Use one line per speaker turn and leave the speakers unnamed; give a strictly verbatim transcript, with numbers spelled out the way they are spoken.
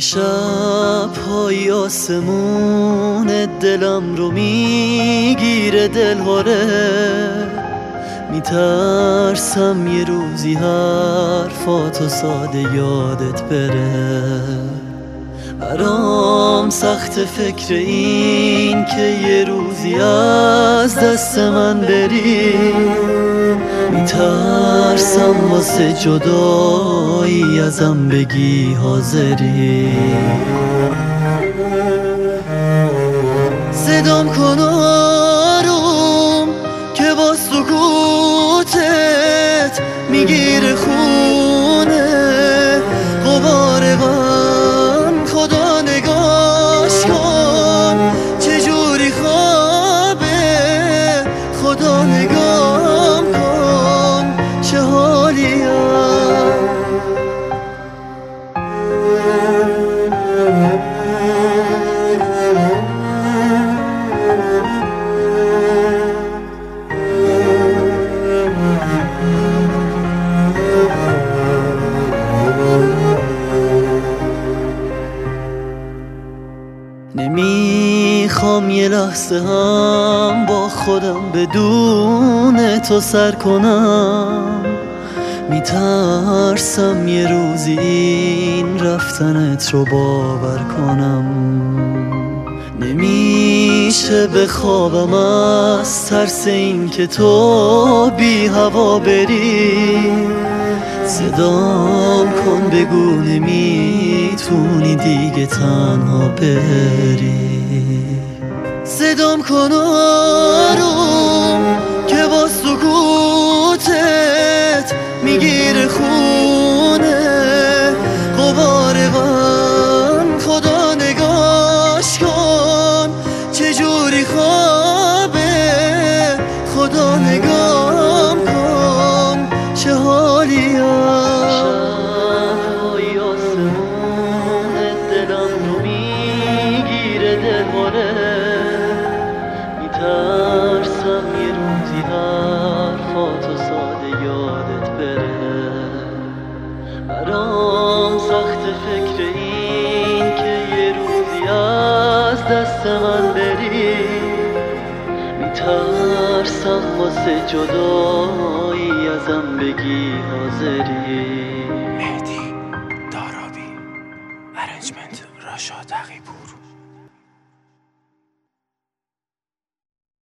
شب های آسمون دلم رو میگیره دلهوره، میترسم یه روزی حرفاتو ساده یادت بره. برام سخت فکر این که یه روزی از دست من بری، میترسم واسه جدایی ازم بگی حاضری. صدام کن آروم که با سکوتت میگیره خونه غبار غم. خدا نگاش کن چجوری خوابه، خدا نگام کن چه حالیم. نمیخوام یه لحظه هم با خودم بدون تو سر کنم، میترسم یه روزی این رفتنت رو باور کنم. نمیشه بخوابم از ترس این که تو بی هوا بری. صدام کن بگو نمیتونی دیگه تنها بری. صدام کن آروم که با سکوتت میگیره خونه غبار غم. خدا نگاش کن چجوری خوابه، خدا نگام کن چه حالیم. شب‌های آسمون دلم رو میگیره دلهوره، میترسم یه روزی حرفاتو ساده یادت بره. برام سخت فکر این که یه روزی از دست من بری، میترسم واسه جدایی ازم بگی حاضری.
مهدی دارابی، ارنجمنت راشا تقی‌پور.